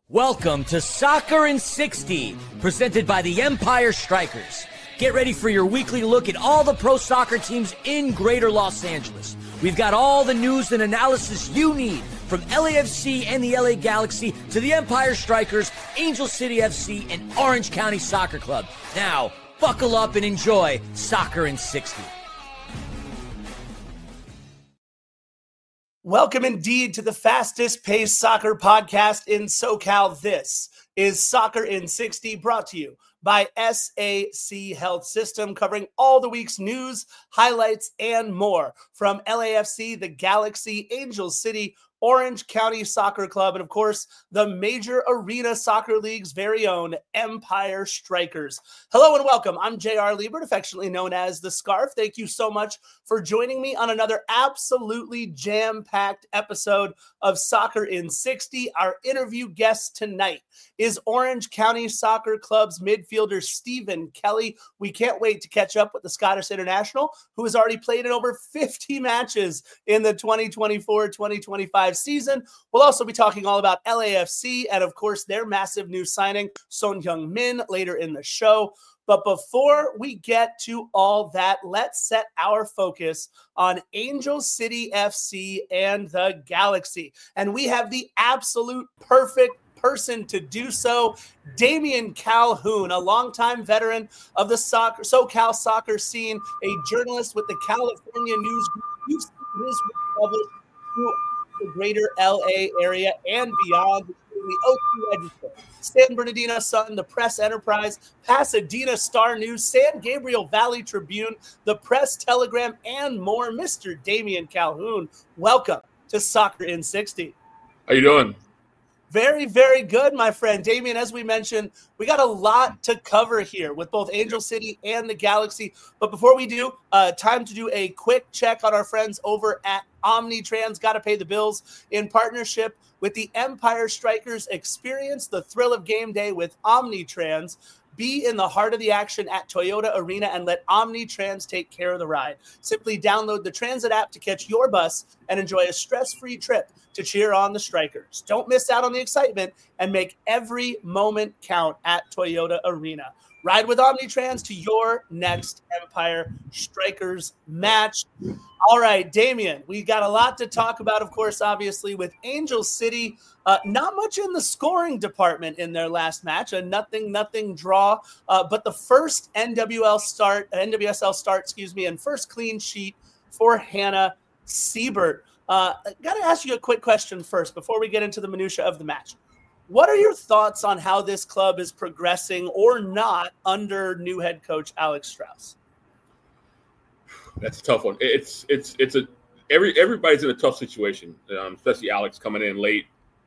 Welcome to Soccer in 60, presented by the Empire Strikers. Get ready for your weekly look at all the pro soccer teams in Greater Los Angeles. We've got all the news and analysis you need, from LAFC and the LA Galaxy to the Empire Strikers, Angel City FC, and Orange County Soccer Club. Now, buckle up and enjoy Soccer in 60. Welcome indeed to the fastest paced soccer podcast in SoCal. This is Soccer in 60, brought to you by SAC Health System, covering all the week's news, highlights, and more from LAFC, the Galaxy, Angel City, Orange County Soccer Club, and of course, the Major Arena Soccer League's very own Empire Strikers. Hello and welcome. I'm J.R. Liebert, affectionately known as The Scarf. Thank you so much for joining me on another absolutely jam-packed episode of Soccer in 60. Our interview guest tonight is Orange County Soccer Club's midfielder Stephen Kelly. We can't wait to catch up with the Scottish international, who has already played in over 50 matches in the 2024-2025 season. We'll also be talking all about LAFC and, of course, their massive new signing, Son Heung-min, later in the show. But before we get to all that, let's set our focus on Angel City FC and the Galaxy. And we have the absolute perfect person to do so, Damian Calhoun, a longtime veteran of the SoCal soccer scene, a journalist with the California News Group. You've seen his work published through the greater LA area and beyond, the OQ Register, San Bernardino Sun, the Press Enterprise, Pasadena Star News, San Gabriel Valley Tribune, the Press Telegram, and more. Mr. Damian Calhoun, welcome to Soccer in 60. How you doing? Very, very good, my friend. Damian, as we mentioned, we got a lot to cover here with both Angel City and the Galaxy. But before we do, time to do a quick check on our friends over at Omnitrans. Got to pay the bills. In partnership with the Empire Strikers, experience the thrill of game day with Omnitrans. Be in the heart of the action at Toyota Arena and let Omnitrans take care of the ride. Simply download the Transit app to catch your bus and enjoy a stress-free trip to cheer on the Strikers. Don't miss out on the excitement and make every moment count at Toyota Arena. Ride with Omnitrans to your next Empire Strikers match. All right, Damian, we got a lot to talk about, of course, obviously, with Angel City. Not much in the scoring department in their last match, a nothing draw. But the first NWSL start, and first clean sheet for Hannah Siebert. Got to ask you a quick question first before we get into the minutia of the match. What are your thoughts on how this club is progressing or not under new head coach Alex Strauss? That's a tough one. Everybody's in a tough situation, especially Alex coming in late.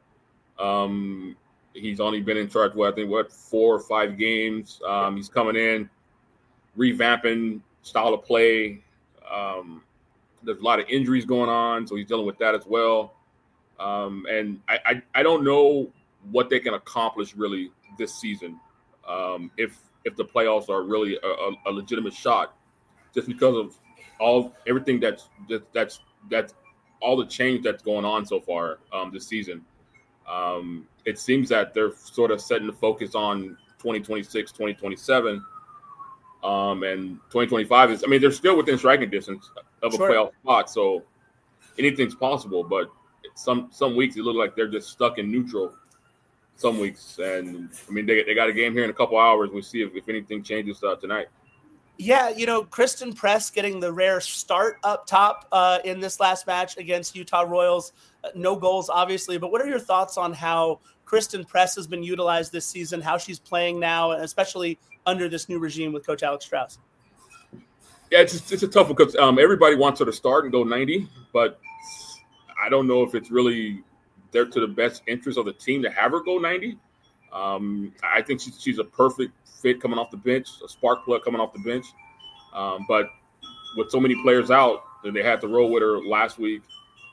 He's only been in charge, 4 or 5 games. He's coming in, revamping style of play. There's a lot of injuries going on, so he's dealing with that as well. And I don't know what they can accomplish really this season if the playoffs are really a legitimate shot, just because of everything that's all the change that's going on so far this season. It seems that they're sort of setting the focus on 2026, 2027. And 2025 is, they're still within striking distance of a playoff spot, so anything's possible. But some weeks it looks like they're just stuck in neutral. Some weeks, and they got a game here in a couple hours. We'll see if anything changes tonight. Yeah, Kristen Press getting the rare start up top in this last match against Utah Royals. No goals, obviously, but what are your thoughts on how Kristen Press has been utilized this season, how she's playing now, and especially under this new regime with Coach Alex Strauss? Yeah, it's a tough one because everybody wants her to start and go 90, but I don't know if it's really there to the best interest of the team to have her go 90. I think she's a perfect fit coming off the bench, a spark plug coming off the bench. But with so many players out, they had to roll with her last week.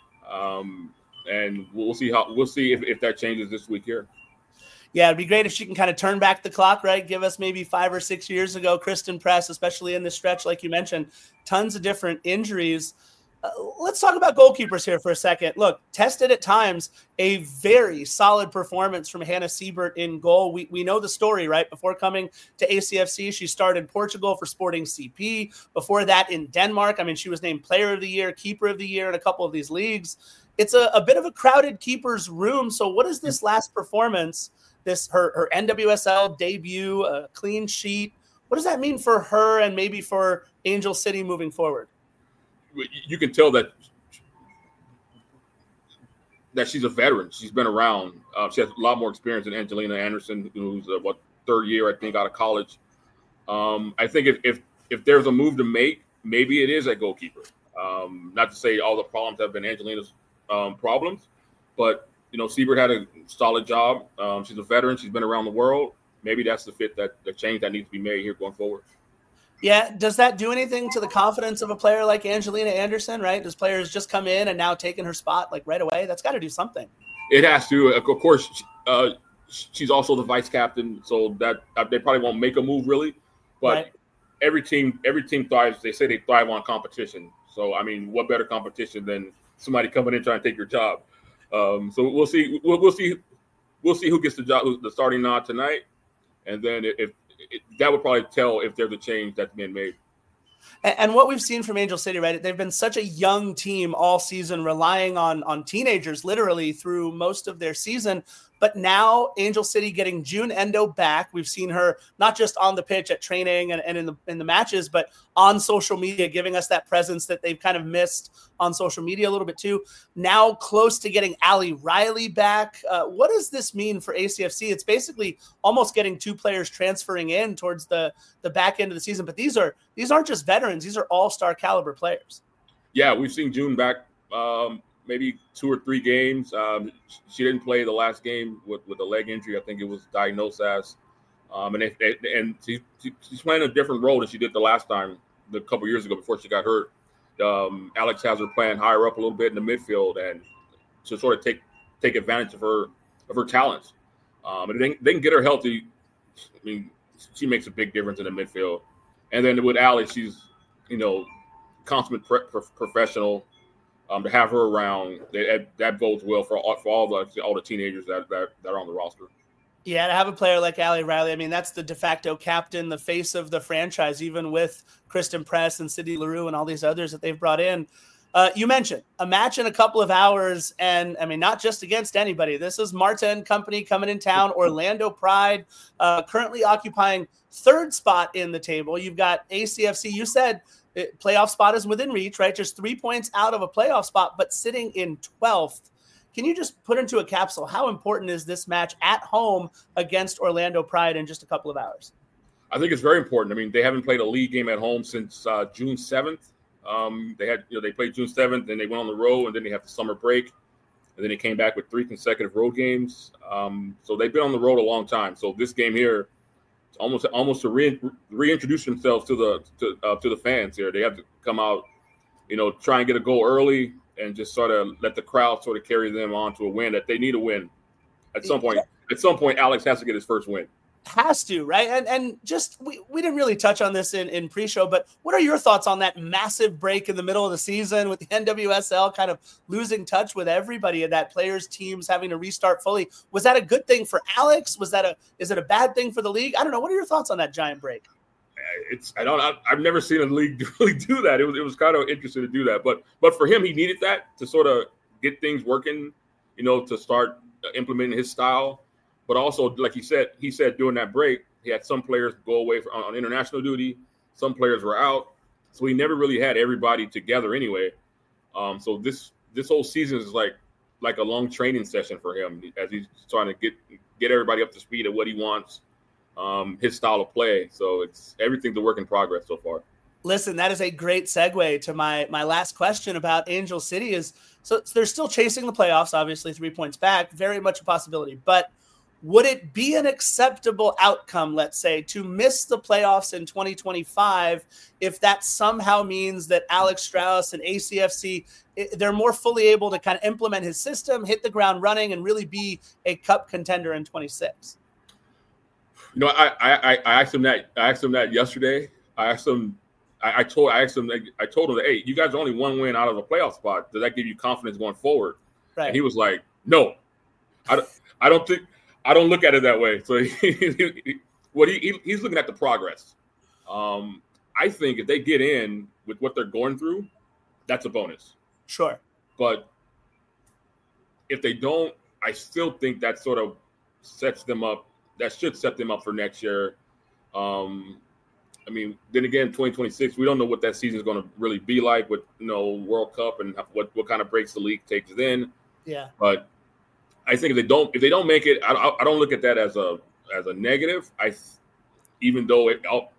And we'll see if that changes this week here. Yeah, it'd be great if she can kind of turn back the clock, right? Give us maybe 5 or 6 years ago, Kristen Press, especially in this stretch, like you mentioned, tons of different injuries. Let's talk about goalkeepers here for a second. Look, tested at times, a very solid performance from Hannah Siebert in goal. We know the story, right? Before coming to ACFC, she started in Portugal for Sporting CP. Before that, in Denmark. I mean, she was named Player of the Year, Keeper of the Year in a couple of these leagues. It's a bit of a crowded keeper's room. So what is this last performance, her NWSL debut, a clean sheet? What does that mean for her and maybe for Angel City moving forward? You can tell that she's a veteran. She's been around. She has a lot more experience than Angelina Anderson, who's third year, I think, out of college. I think if there's a move to make, maybe it is at goalkeeper. Not to say all the problems have been Angelina's problems, but Siebert had a solid job. She's a veteran. She's been around the world. Maybe that's the change that needs to be made here going forward. Yeah. Does that do anything to the confidence of a player like Angelina Anderson, right? Does players just come in and now taking her spot like right away? That's got to do something. It has to. Of course, she's also the vice captain, so that they probably won't make a move really. But right. Every team thrives. They say they thrive on competition. So, I mean, what better competition than somebody coming in trying to take your job? So we'll see. We'll see who gets the job, the starting nod tonight, and then if that would probably tell if there's a change that's been made. And what we've seen from Angel City, right? They've been such a young team all season, relying on teenagers literally through most of their season. But now Angel City getting June Endo back. We've seen her not just on the pitch at training and in the matches, but on social media, giving us that presence that they've kind of missed on social media a little bit too. Now close to getting Allie Riley back. What does this mean for ACFC? It's basically almost getting two players transferring in towards the back end of the season. But these aren't just veterans. These are all-star caliber players. Yeah, we've seen June back maybe 2 or 3 games. She didn't play the last game with a leg injury. I think it was diagnosed as. And she's playing a different role than she did the last time, a couple years ago before she got hurt. Alex has her playing higher up a little bit in the midfield and to sort of take advantage of her talents. And they can get her healthy. I mean, she makes a big difference in the midfield. And then with Allie, she's consummate professional. To have her around, that bodes well for all the teenagers that are on the roster. Yeah, to have a player like Allie Riley, I mean, that's the de facto captain, the face of the franchise, even with Kristen Press and Sydney Leroux and all these others that they've brought in. You mentioned a match in a couple of hours, and I mean, not just against anybody. This is Marta and company coming in town. Orlando Pride currently occupying 3rd spot in the table. You've got ACFC. You said playoff spot is within reach, right? Just 3 points out of a playoff spot, but sitting in 12th. Can you just put into a capsule how important is this match at home against Orlando Pride in just a couple of hours? I think it's very important. I mean, they haven't played a league game at home since June 7th. They played June 7th, then they went on the road, and then they have the summer break, and then they came back with 3 consecutive road games. So they've been on the road a long time. So this game here, almost to reintroduce themselves to the fans here. They have to come out, try and get a goal early and just sort of let the crowd sort of carry them on to a win that they need a win at some point. At some point, Alex has to get his first win. Has to, right? And just we didn't really touch on this in pre-show, but what are your thoughts on that massive break in the middle of the season with the NWSL kind of losing touch with everybody and that players' teams having to restart fully? Was that a good thing for Alex? Is it a bad thing for the league? I don't know. What are your thoughts on that giant break? I've never seen a league really do that. It was kind of interesting to do that, but for him, he needed that to sort of get things working, to start implementing his style. But also, like he said during that break, he had some players go away on international duty. Some players were out. So he never really had everybody together anyway. So this whole season is like a long training session for him as he's trying to get everybody up to speed at what he wants, his style of play. So everything's a work in progress so far. Listen, that is a great segue to my last question about Angel City. So they're still chasing the playoffs, obviously 3 points back, very much a possibility. But would it be an acceptable outcome, let's say, to miss the playoffs in 2025 if that somehow means that Alex Strauss and ACFC, they're more fully able to kind of implement his system, hit the ground running, and really be a cup contender in 26? I asked him that yesterday. I asked him, I told him that, hey, you guys are only one win out of a playoff spot. Does that give you confidence going forward? Right. And he was like, no, I don't look at it that way. So he's looking at the progress. I think if they get in with what they're going through, that's a bonus. Sure. But if they don't, I still think that sort of sets them up. That should set them up for next year. I mean, then again, 2026, we don't know what that season is going to really be like with World Cup and what kind of breaks the league takes then. Yeah. But I think if they don't make it, I don't look at that as a negative. Even though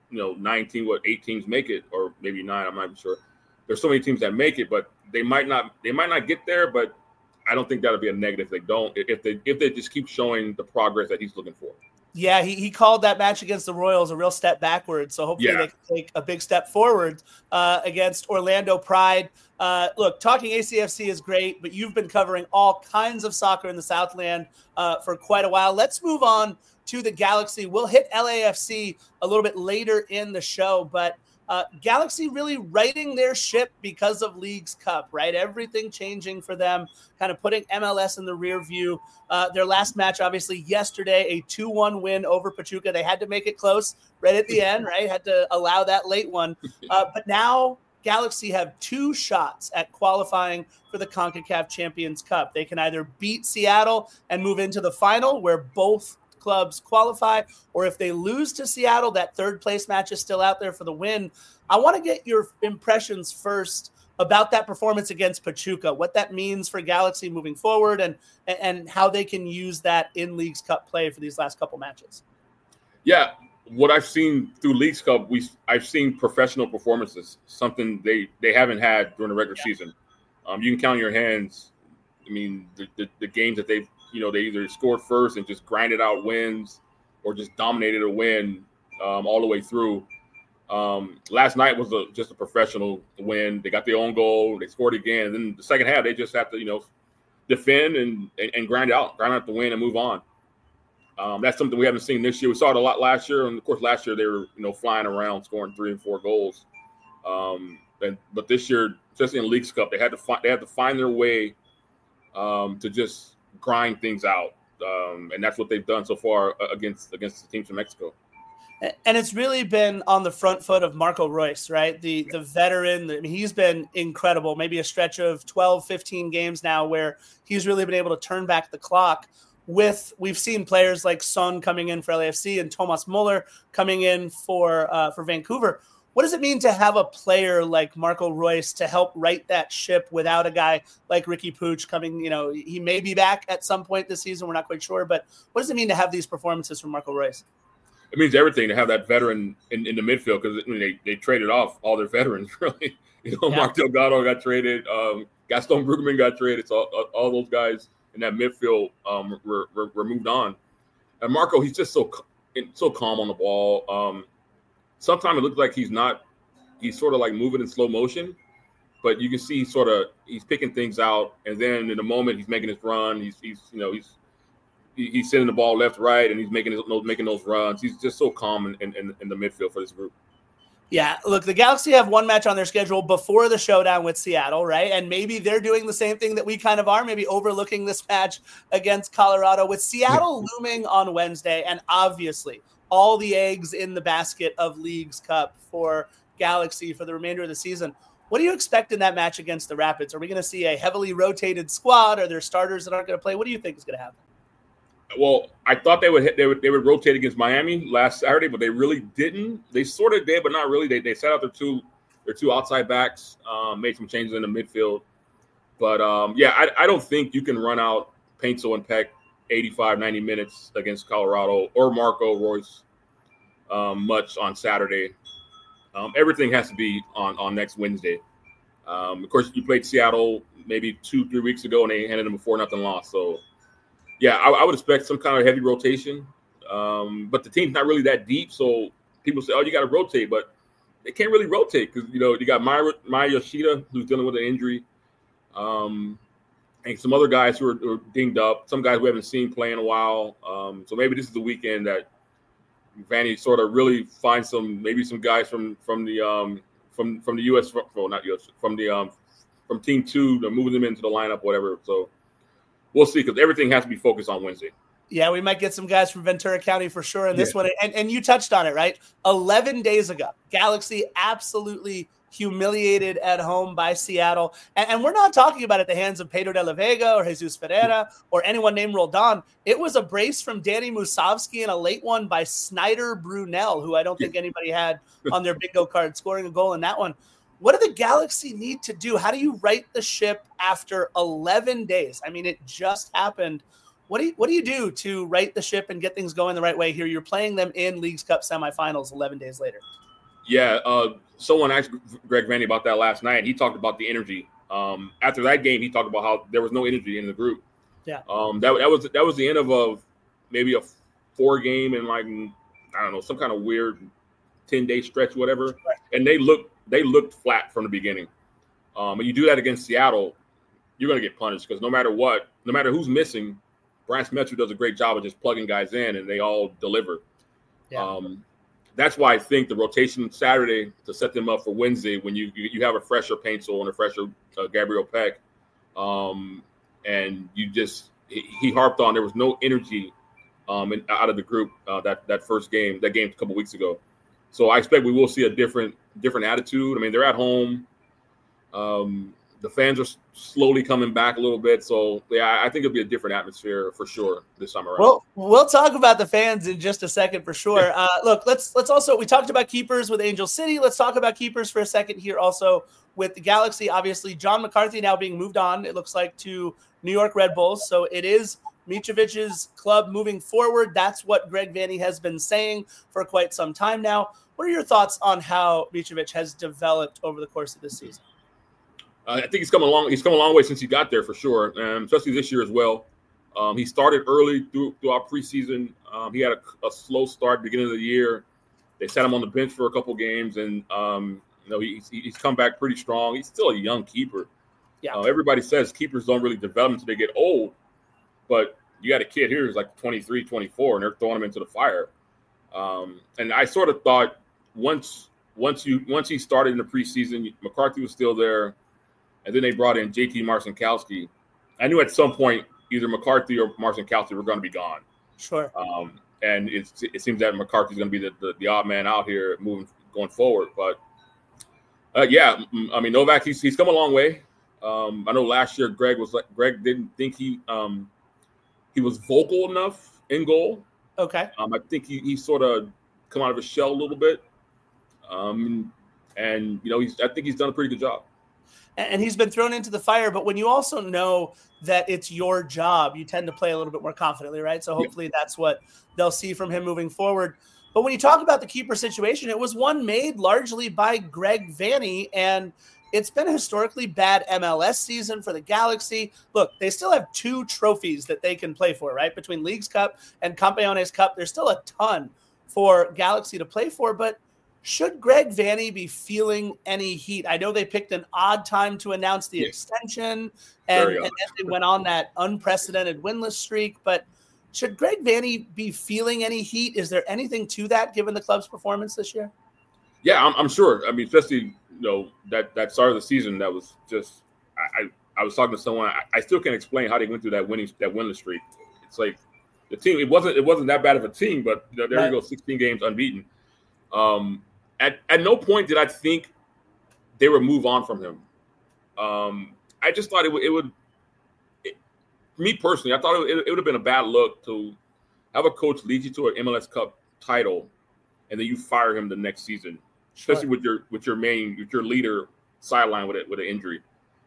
8 teams make it, or maybe 9, I'm not even sure. There's so many teams that make it, but they might not get there. But I don't think that'll be a negative if they don't. If they just keep showing the progress that he's looking for. Yeah, he called that match against the Royals a real step backwards. So hopefully they can take a big step forward against Orlando Pride. Look, talking ACFC is great, but you've been covering all kinds of soccer in the Southland for quite a while. Let's move on to the Galaxy. We'll hit LAFC a little bit later in the show, but Galaxy really righting their ship because of Leagues Cup, right? Everything changing for them, kind of putting MLS in the rear view. Their last match, obviously, yesterday, a 2-1 win over Pachuca. They had to make it close right at the end, right? Had to allow that late one. But now Galaxy have 2 shots at qualifying for the CONCACAF Champions Cup. They can either beat Seattle and move into the final, where both clubs qualify, or if they lose to Seattle, that third place match is still out there for the win. I want to get your impressions first about that performance against Pachuca, what that means for Galaxy moving forward, and how they can use that in Leagues Cup play for these last couple matches. Yeah, what I've seen through Leagues Cup, I've seen professional performances, something they haven't had during the regular season. You can count on your hands. I mean, the games that they either scored first and just grinded out wins, or just dominated a win all the way through. Last night was just a professional win. They got their own goal. They scored again. And then the second half, they just have to, defend and grind out the win and move on. That's something we haven't seen this year. We saw it a lot last year. And, of course, last year they were, flying around, scoring 3 and 4 goals. But this year, especially in Leagues Cup, they had to find their way to just grind things out. And that's what they've done so far against the teams from Mexico. And it's really been on the front foot of Marco Reus, right? The veteran. I mean, he's been incredible. Maybe a stretch of 12, 15 games now where he's really been able to turn back the clock. We've seen players like Son coming in for LAFC and Thomas Muller coming in for Vancouver. What does it mean to have a player like Marco Reus to help right that ship without a guy like Ricky Puig coming? He may be back at some point this season. We're not quite sure. But what does it mean to have these performances from Marco Reus? It means everything to have that veteran in the midfield, because they traded off all their veterans, really. Mark Delgado got traded. Gaston Brugman got traded. So all those guys in that midfield were moved on. And Marco, he's just so calm on the ball. Sometimes it looks like he's sort of like moving in slow motion, but you can see he's picking things out. And then in the moment he's making his run, he's sending the ball left, right, and he's making those runs. He's just so calm in the midfield for this group. Yeah, look, the Galaxy have one match on their schedule before the showdown with Seattle, right? And maybe they're doing the same thing that we kind of are, maybe overlooking this match against Colorado, with Seattle looming on Wednesday, and obviously all the eggs in the basket of Leagues Cup for Galaxy for the remainder of the season. What do you expect in that match against the Rapids? Are we going to see a heavily rotated squad? Are there starters that aren't going to play? What do you think is going to happen? Well, I thought they would rotate against Miami last Saturday, but they really didn't. They sort of did, but not really. They set out their two outside backs, made some changes in the midfield. But, I don't think you can run out Painso and Peck 85, 90 minutes against Colorado or Marco Reus much on Saturday. Everything has to be on next Wednesday. Of course, you played Seattle maybe 2-3 weeks ago, and they handed them a 4-0 loss. So, yeah, I would expect some kind of heavy rotation. But the team's not really that deep, so people say, oh, you got to rotate. But they can't really rotate because, you got Maya Yoshida, who's dealing with an injury, and some other guys who are dinged up, some guys we haven't seen play in a while. So maybe this is the weekend that Vanny sort of really finds some guys from from the U.S. Well, not U.S. From Team 2, they're moving them into the lineup, whatever. So we'll see, because everything has to be focused on Wednesday. Yeah, we might get some guys from Ventura County for sure in this one. And you touched on it, right? 11 days ago, Galaxy absolutely humiliated at home by Seattle. And we're not talking about at the hands of Pedro de la Vega or Jesus Ferreira or anyone named Roldan. It was a brace from Danny Musovski and a late one by Snyder Brunel, who I don't think anybody had on their bingo card, scoring a goal in that one. What do the Galaxy need to do? How do you right the ship after 11 days? I mean, it just happened. What do you do to right the ship and get things going the right way here? You're playing them in Leagues Cup semifinals 11 days later. Yeah, someone asked Greg Vanney about that last night. He talked about the energy. After that game, he talked about how there was no energy in the group. Yeah. That was the end of maybe a 4-game and, like, I don't know, some kind of weird 10-day stretch, whatever. Right. And they looked flat from the beginning. And you do that against Seattle, you're going to get punished, because no matter who's missing, Brian Smetru does a great job of just plugging guys in, and they all deliver. Yeah. That's why I think the rotation Saturday to set them up for Wednesday, when you have a fresher Paintsel and a fresher Gabriel Peck, and he harped on there was no energy out of the group that first game, that game a couple weeks ago. So I expect we will see a different attitude. I mean, they're at home. The fans are slowly coming back a little bit. So, yeah, I think it'll be a different atmosphere for sure this summer. Well, we'll talk about the fans in just a second for sure. Look, let's also – we talked about keepers with Angel City. Let's talk about keepers for a second here also with the Galaxy. Obviously, John McCarthy now being moved on, it looks like, to New York Red Bulls. So it is Mitrovic's club moving forward. That's what Greg Vanney has been saying for quite some time now. What are your thoughts on how Mitrovic has developed over the course of this season? I think he's come a long way since he got there, for sure, especially this year as well. He started early throughout preseason. He had a slow start beginning of the year. They sat him on the bench for a couple games, and he's come back pretty strong. He's still a young keeper. Yeah. Everybody says keepers don't really develop until they get old, but you got a kid here who's like 23, 24, and they're throwing him into the fire. And I sort of thought once he started in the preseason, McCarthy was still there. And then they brought in JT Marcinkowski. I knew at some point either McCarthy or Marcinkowski were going to be gone. Sure. And it seems that McCarthy's going to be the odd man out here going forward. But yeah, I mean, Novak, he's come a long way. I know last year Greg didn't think he was vocal enough in goal. Okay. I think he sort of come out of his shell a little bit. And I think he's done a pretty good job. And he's been thrown into the fire. But when you also know that it's your job, you tend to play a little bit more confidently, right? So hopefully that's what they'll see from him moving forward. But when you talk about the keeper situation, it was one made largely by Greg Vanney, and it's been a historically bad MLS season for the Galaxy. Look, they still have 2 trophies that they can play for, right? Between Leagues Cup and Campeones Cup, there's still a ton for Galaxy to play for, but should Greg Vanney be feeling any heat? I know they picked an odd time to announce the extension, and then they went on that unprecedented winless streak. But should Greg Vanney be feeling any heat? Is there anything to that given the club's performance this year? Yeah, I'm sure. I mean, especially that start of the season, that was just I was talking to someone. I still can't explain how they went through that winless streak. It's like the team. It wasn't that bad of a team, but there you go, 16 games unbeaten. At no point did I think they would move on from him. I just thought me personally, I thought it would have been a bad look to have a coach lead you to an MLS Cup title, and then you fire him the next season, especially with your leader sideline with an injury.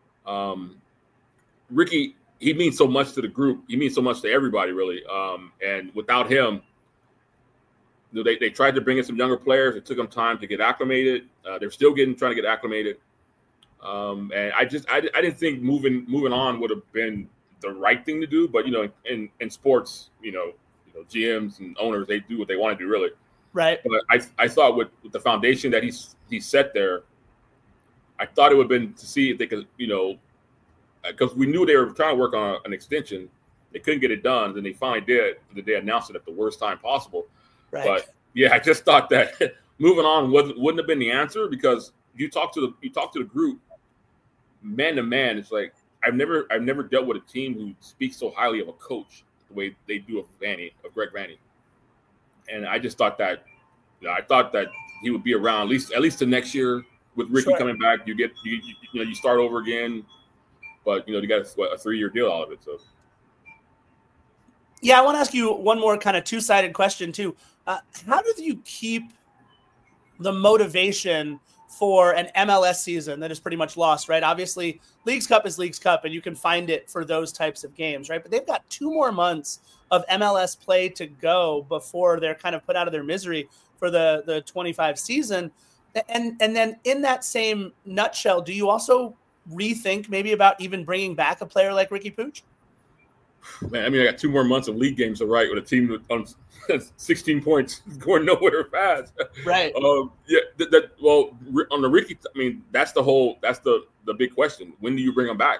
Ricky, he means so much to the group. He means so much to everybody, really. And without him, they tried to bring in some younger players. It took them time to get acclimated. They're still trying to get acclimated. And I didn't think moving on would have been the right thing to do. But in sports, GMs and owners, they do what they want to do, really. Right. But I thought with the foundation that he set there, I thought it would have been to see if they could, because we knew they were trying to work on an extension. They couldn't get it done. Then they finally did. They announced it at the worst time possible. Right. But yeah, I just thought that moving on wouldn't have been the answer, because you talk to the group, man to man. It's like I've never dealt with a team who speaks so highly of a coach the way they do of Greg Vanney. And I just thought that, I thought that he would be around at least the next year with Ricky coming back. You start over again, but you got a 3-year deal out of it. So. Yeah, I want to ask you one more kind of two-sided question too. How do you keep the motivation for an MLS season that is pretty much lost, right? Obviously, Leagues Cup is Leagues Cup, and you can find it for those types of games, right? But they've got 2 more months of MLS play to go before they're kind of put out of their misery for the 25 season. And then in that same nutshell, do you also rethink maybe about even bringing back a player like Ricky Pooch? Man, I mean, I got 2 more months of league games to write with a team on 16 points going nowhere fast. Right. On the Ricky, I mean, that's the big question. When do you bring him back?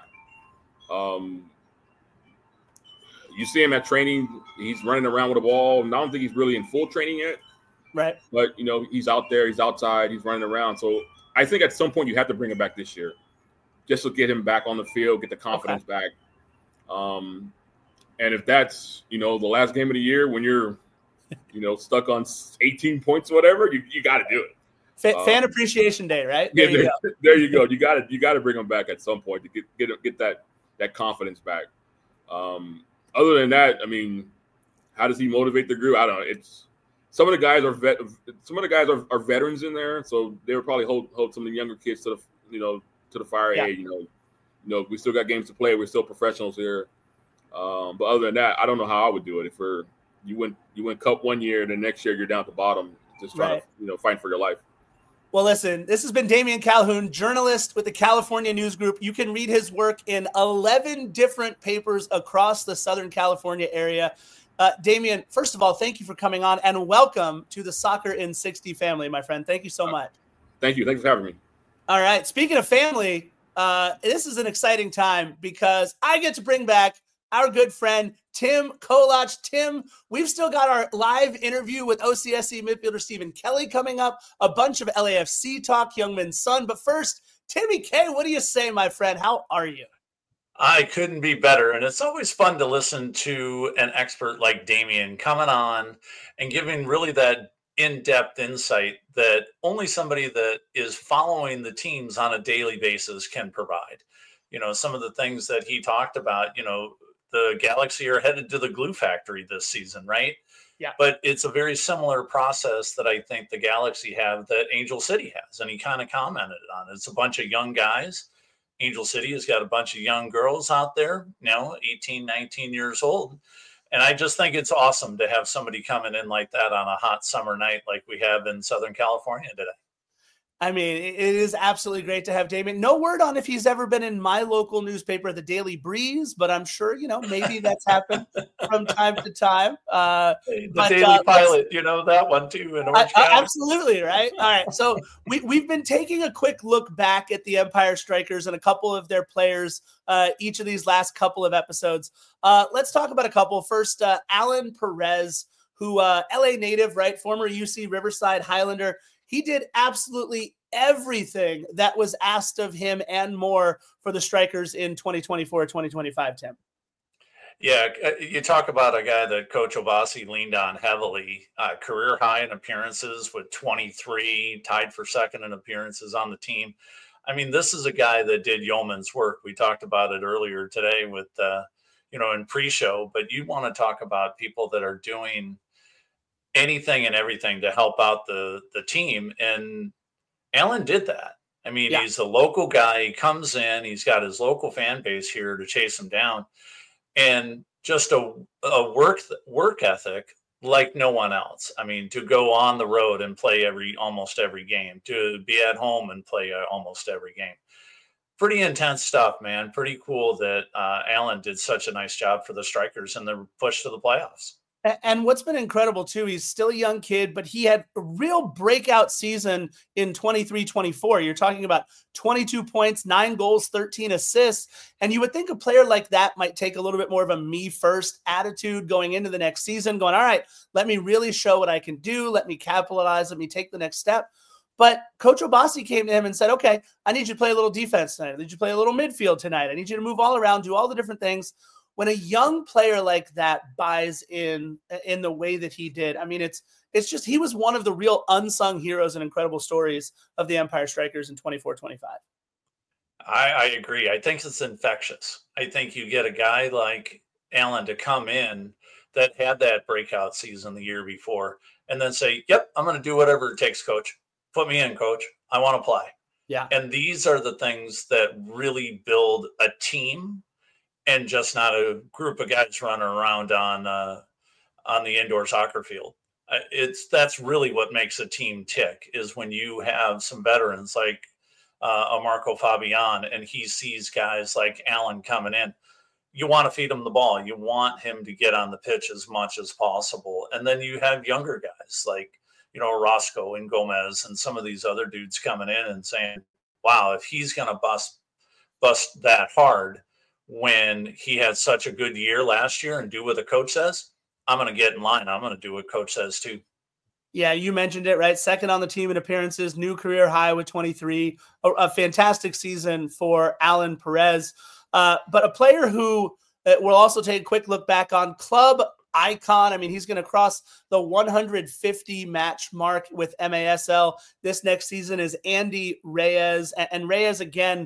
You see him at training. He's running around with a ball. And I don't think he's really in full training yet. Right. But, he's out there. He's outside. He's running around. So I think at some point you have to bring him back this year just to get him back on the field, get the confidence back. And if that's, the last game of the year when you're, stuck on 18 points or whatever, you got to do it. Fan Appreciation Day, right? There you go. You got to bring them back at some point to get that confidence back. Other than that, I mean, how does he motivate the group? I don't know. It's some of the guys are veterans in there, so they would probably hold some of the younger kids to the fire. Yeah. Hey, we still got games to play. We're still professionals here. But other than that, I don't know how I would do it. If you win Cup one year, the next year you're down at the bottom, just trying to fight for your life. Well, listen, this has been Damian Calhoun, journalist with the California News Group. You can read his work in 11 different papers across the Southern California area. Damian, first of all, thank you for coming on and welcome to the Soccer in 60 family, my friend. Thank you so much. Thank you. Thanks for having me. All right. Speaking of family, this is an exciting time because I get to bring back our good friend, Tim Kolach. Tim, we've still got our live interview with OCSC midfielder Stephen Kelly coming up, a bunch of LAFC talk, Young Men's Son. But first, Timmy K, what do you say, my friend? How are you? I couldn't be better. And it's always fun to listen to an expert like Damian coming on and giving really that in-depth insight that only somebody that is following the teams on a daily basis can provide. Some of the things that he talked about, the Galaxy are headed to the glue factory this season, right? Yeah. But it's a very similar process that I think the Galaxy have that Angel City has. And he kind of commented on it. It's a bunch of young guys. Angel City has got a bunch of young girls out there, 18, 19 years old. And I just think it's awesome to have somebody coming in like that on a hot summer night like we have in Southern California today. I mean, it is absolutely great to have Damian. No word on if he's ever been in my local newspaper, the Daily Breeze, but I'm sure, maybe that's happened from time to time. The Daily Pilot, that one too in Orange County. Absolutely, right? All right. So we've been taking a quick look back at the Empire Strikers and a couple of their players each of these last couple of episodes. Let's talk about a couple. First, Alan Perez, who LA native, right? Former UC Riverside Highlander. He did absolutely everything that was asked of him and more for the Strikers in 2024-2025, Tim. Yeah, you talk about a guy that Coach Obasi leaned on heavily, career high in appearances with 23, tied for second in appearances on the team. I mean, this is a guy that did yeoman's work. We talked about it earlier today with, in pre-show, but you want to talk about people that are doing anything and everything to help out the team. And Alan did that. I mean, He's a local guy. He comes in, he's got his local fan base here to chase him down, and just a work ethic like no one else. I mean, to go on the road and play almost every game, to be at home and play almost every game. Pretty intense stuff, man. Pretty cool that Alan did such a nice job for the Strikers in the push to the playoffs. And what's been incredible, too, he's still a young kid, but he had a real breakout season in 23-24. You're talking about 22 points, 9 goals, 13 assists. And you would think a player like that might take a little bit more of a me-first attitude going into the next season, going, all right, let me really show what I can do. Let me capitalize. Let me take the next step. But Coach Obasi came to him and said, okay, I need you to play a little defense tonight. I need you to play a little midfield tonight. I need you to move all around, do all the different things. When a young player like that buys in the way that he did, I mean, it's just, he was one of the real unsung heroes and incredible stories of the Empire Strikers in 24-25. I agree. I think it's infectious. I think you get a guy like Allen to come in that had that breakout season the year before and then say, yep, I'm going to do whatever it takes, coach. Put me in, coach. I want to play. Yeah. And these are the things that really build a team and just not a group of guys running around on the indoor soccer field. That's really what makes a team tick, is when you have some veterans like a Marco Fabian, and he sees guys like Allen coming in. You want to feed him the ball. You want him to get on the pitch as much as possible. And then you have younger guys like, Roscoe and Gomez and some of these other dudes coming in and saying, wow, if he's going to bust that hard when he had such a good year last year and do what the coach says, I'm going to get in line. I'm going to do what coach says too. Yeah, you mentioned it, right? Second on the team in appearances, new career high with 23, a fantastic season for Alan Perez. But a player who we'll also take a quick look back on, club icon. I mean, he's going to cross the 150 match mark with MASL this next season, is Andy Reyes. And Reyes, again,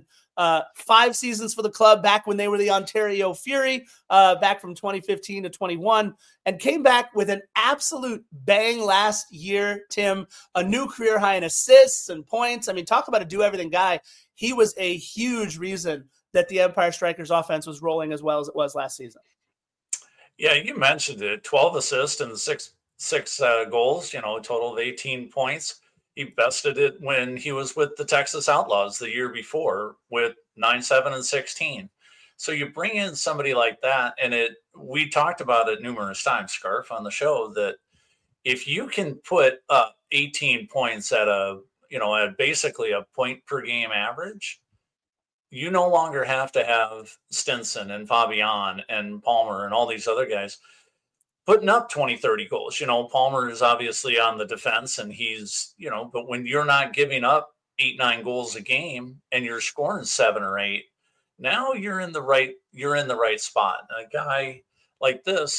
5 seasons for the club back when they were the Ontario Fury, back from 2015 to 21, and came back with an absolute bang last year, Tim, a new career high in assists and points. I mean, talk about a do-everything guy. He was a huge reason that the Empire Strikers offense was rolling as well as it was last season. Yeah, you mentioned it. 12 assists and six goals, a total of 18 points. He bested it when he was with the Texas Outlaws the year before with 9, 7, and 16. So you bring in somebody like that, and we talked about it numerous times, Scarf, on the show, that if you can put up 18 points at at basically a point per game average, you no longer have to have Stinson and Fabian and Palmer and all these other guys putting up 20, 30 goals. Palmer is obviously on the defense, and he's, but when you're not giving up 8, 9 goals a game and you're scoring 7 or 8, now you're in the right spot. And a guy like this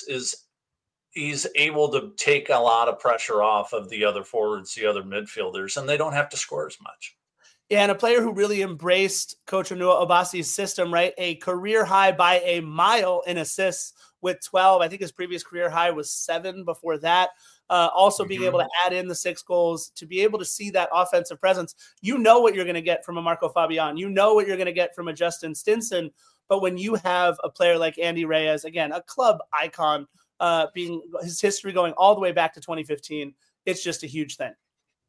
he's able to take a lot of pressure off of the other forwards, the other midfielders, and they don't have to score as much. Yeah, and a player who really embraced Coach Onua Obasi's system, right? A career high by a mile in assists with 12. I think his previous career high was 7 before that. Also being able to add in the 6 goals, to be able to see that offensive presence. You know what you're going to get from a Marco Fabian. You know what you're going to get from a Justin Stinson. But when you have a player like Andy Reyes, again, a club icon, being his history going all the way back to 2015, it's just a huge thing.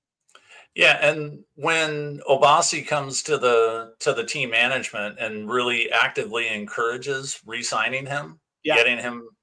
Yeah, and when Obasi comes to the team management and really actively encourages re-signing him, getting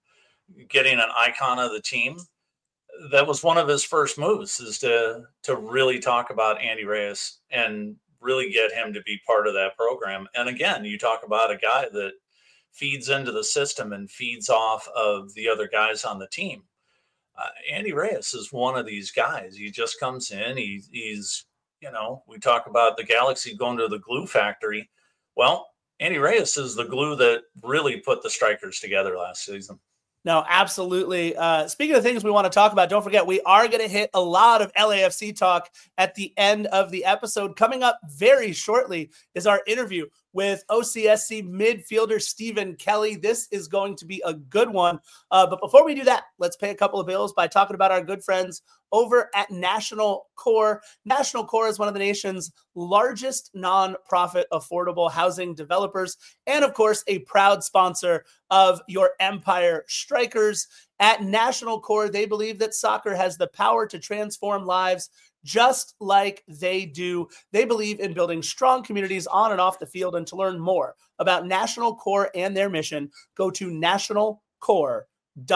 an icon of the team, that was one of his first moves, is to really talk about Andy Reyes and really get him to be part of that program. And again, you talk about a guy that feeds into the system and feeds off of the other guys on the team. Andy Reyes is one of these guys. He just comes in. He's we talk about the Galaxy going to the glue factory. Well, Andy Reyes is the glue that really put the Strikers together last season. No, absolutely. Speaking of things we want to talk about, don't forget, we are going to hit a lot of LAFC talk at the end of the episode. Coming up very shortly is our interview with OCSC midfielder Stephen Kelly. This is going to be a good one. But before we do that, let's pay a couple of bills by talking about our good friends over at National Core. National Core is one of the nation's largest nonprofit affordable housing developers, and of course, a proud sponsor of your Empire Strikers. At National Core, they believe that soccer has the power to transform lives just like they do. They believe in building strong communities on and off the field. And to learn more about National Core and their mission, go to nationalcore.org.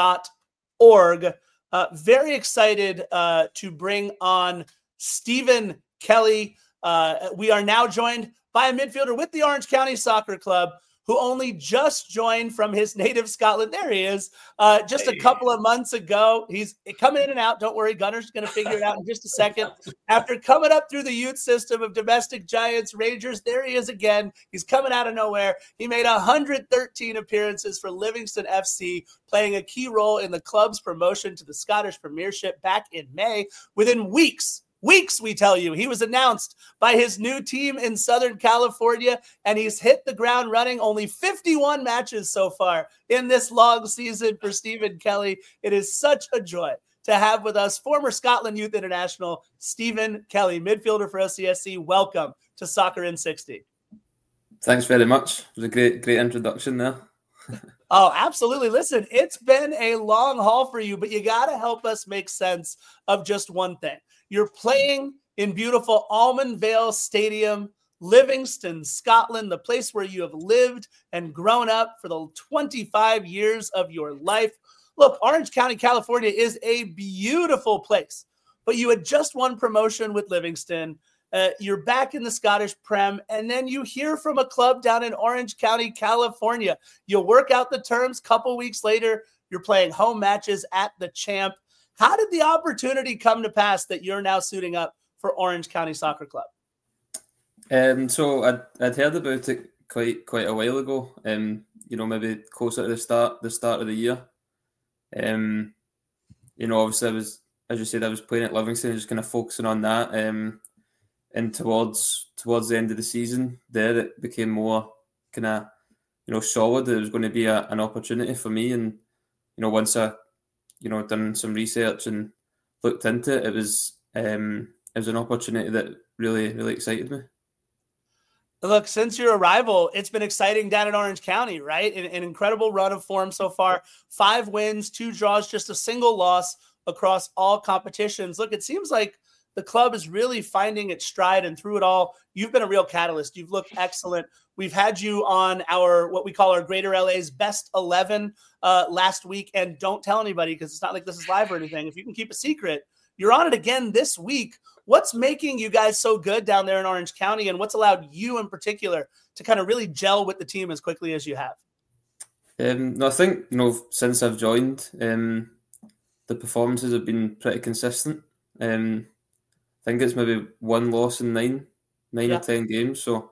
Very excited to bring on Stephen Kelly. We are now joined by a midfielder with the Orange County Soccer Club who only just joined from his native Scotland. There he is. Just a couple of months ago. He's coming in and out. Don't worry. Gunner's going to figure it out in just a second. After coming up through the youth system of Domestic Giants Rangers, there he is again. He's coming out of nowhere. He made 113 appearances for Livingston FC, playing a key role in the club's promotion to the Scottish Premiership back in May. Within weeks, we tell you, he was announced by his new team in Southern California, and he's hit the ground running. Only 51 matches so far in this long season for Stephen Kelly. It is such a joy to have with us former Scotland Youth International Stephen Kelly, midfielder for OCSC. Welcome to Soccer in 60. Thanks very much. It was a great introduction there. Oh, absolutely. Listen, it's been a long haul for you, but you got to help us make sense of just one thing. You're playing in beautiful Almond Vale Stadium, Livingston, Scotland, the place where you have lived and grown up for the 25 years of your life. Look, Orange County, California is a beautiful place, but you had just won promotion with Livingston. You're back in the Scottish Prem, and then you hear from a club down in Orange County, California. You work out the terms. Couple weeks later, you're playing home matches at the Champ. How did the opportunity come to pass that you're now suiting up for Orange County Soccer Club? So I'd heard about it quite a while ago. Maybe closer to the start of the year. Obviously I was, as you said, I was playing at Livingston, just kind of focusing on that. And towards the end of the season, there it became more kind of solid. There was going to be an opportunity for me, and once I done some research and looked into it, it was an opportunity that really, really excited me. Look, since your arrival, it's been exciting down in Orange County, right? An incredible run of form so far. 5 wins, 2 draws, just a single loss across all competitions. Look, it seems like the club is really finding its stride, and through it all, you've been a real catalyst. You've looked excellent. We've had you on what we call our Greater LA's Best 11 last week, and don't tell anybody because it's not like this is live or anything. If you can keep a secret, you're on it again this week. What's making you guys so good down there in Orange County, and what's allowed you in particular to kind of really gel with the team as quickly as you have? I think, since I've joined, the performances have been pretty consistent. I think it's maybe 1 loss in 9 or 10 games. So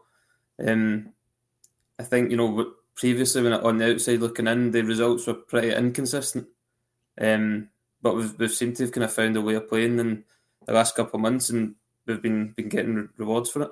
I think, previously when on the outside looking in, the results were pretty inconsistent. But we've seemed to have kind of found a way of playing in the last couple of months, and we've been getting rewards for it.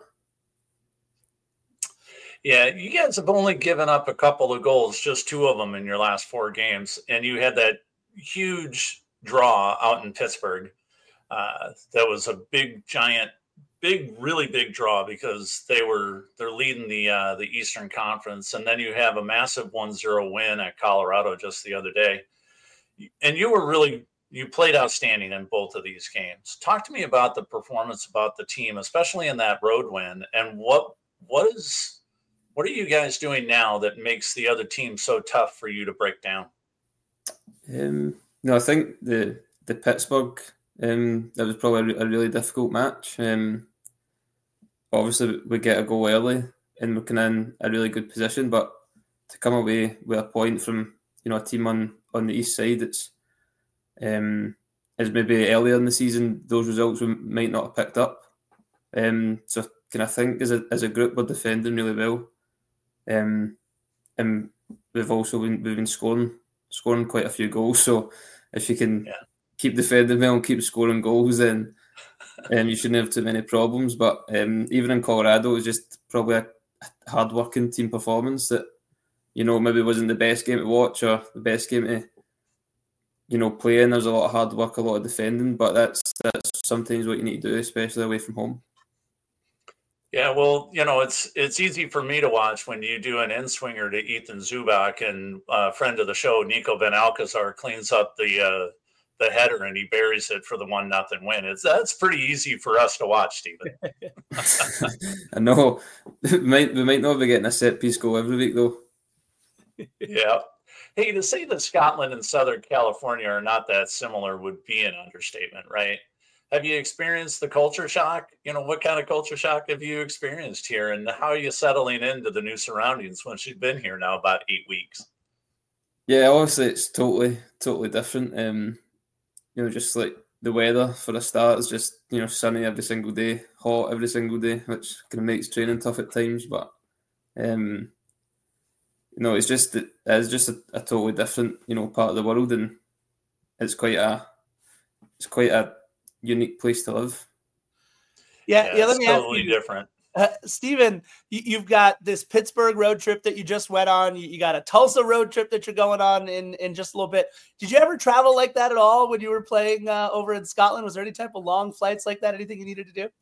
Yeah, you guys have only given up a couple of goals, just 2 of them in your last 4 games. And you had that huge draw out in Pittsburgh. That was a really big draw because they're leading the Eastern Conference, and then you have a massive 1-0 win at Colorado just the other day. And you played outstanding in both of these games. Talk to me about the performance, about the team, especially in that road win, and what are you guys doing now that makes the other team so tough for you to break down? I think the Pittsburgh. That was probably a really difficult match. Obviously, we get a goal early and we're kind of in a really good position, but to come away with a point from a team on the east side, it's as maybe earlier in the season those results we might not have picked up. So can I think as a group we're defending really well, and we've been scoring quite a few goals. So if you can. Yeah. Keep defending well and keep scoring goals, then you shouldn't have too many problems. But even in Colorado, it was just probably a hard-working team performance that, maybe wasn't the best game to watch or the best game to, play in. There's a lot of hard work, a lot of defending, but that's sometimes what you need to do, especially away from home. Yeah, well, it's easy for me to watch when you do an in-swinger to Ethan Zubak, and a friend of the show, Nico Ben Alcazar, cleans up the header and he buries it for the 1-0 win. That's pretty easy for us to watch, Stephen. I know. We might not be getting a set piece goal every week though. Yeah. Hey, to say that Scotland and Southern California are not that similar would be an understatement, right? Have you experienced the culture shock? What kind of culture shock have you experienced here, and how are you settling into the new surroundings once you've been here now about 8 weeks? Yeah, obviously it's totally different. Just like the weather for a start is just, sunny every single day, hot every single day, which kind of makes training tough at times. But it's just a totally different, part of the world, and it's quite a unique place to live. Yeah. Let me totally ask you, different. Stephen, you've got this Pittsburgh road trip that you just went on. You got a Tulsa road trip that you're going on in just a little bit. Did you ever travel like that at all when you were playing over in Scotland? Was there any type of long flights like that? Anything you needed to do?